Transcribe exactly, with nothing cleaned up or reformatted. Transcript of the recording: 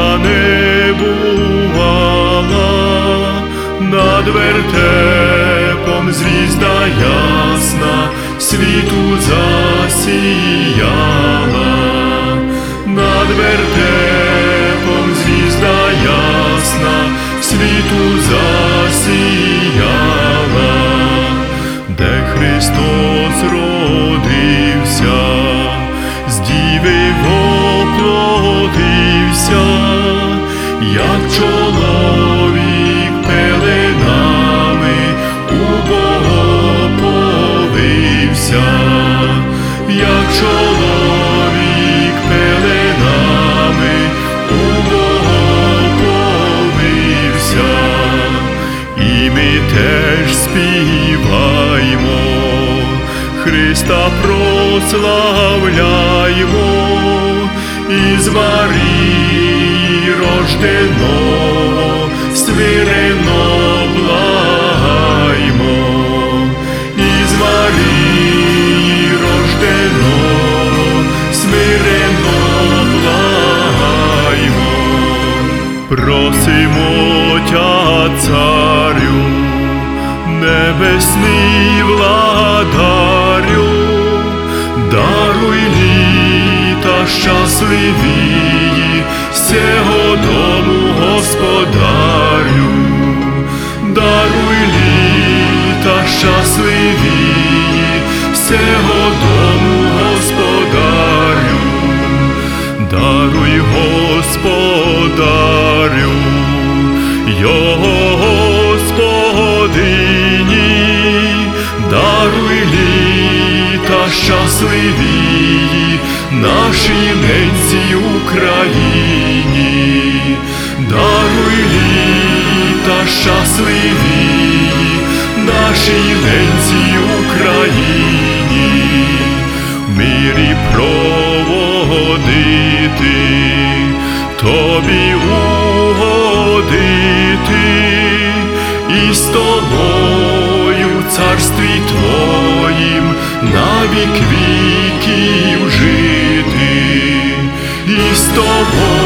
яка не бувала, над вертепом звізда ясна світу засіяла, над вертепом звізда ясна світу засіяла, де Христос родився, з діви воплотився, як чоловік пеленами у Бога повився, як чоловік пеленами у Бога повився. І ми теж співаймо, Христа прославляймо, із Марії рожденого смиренно благаймо, із Марії рожденого смиренно благаймо. Просимо Тя, Царю, небесний владарю, даруй літа щасливії сього дому господарю, даруй літа щасливії сього дому господарю, даруй господарю його господині, даруй літа щасливії нашій ненці Україні, даруй літа щасливії нашій ненці Україні, в мирі проводити, тобі угодити, і з тобою в царстві твоїм на вік віків жити, і з тобою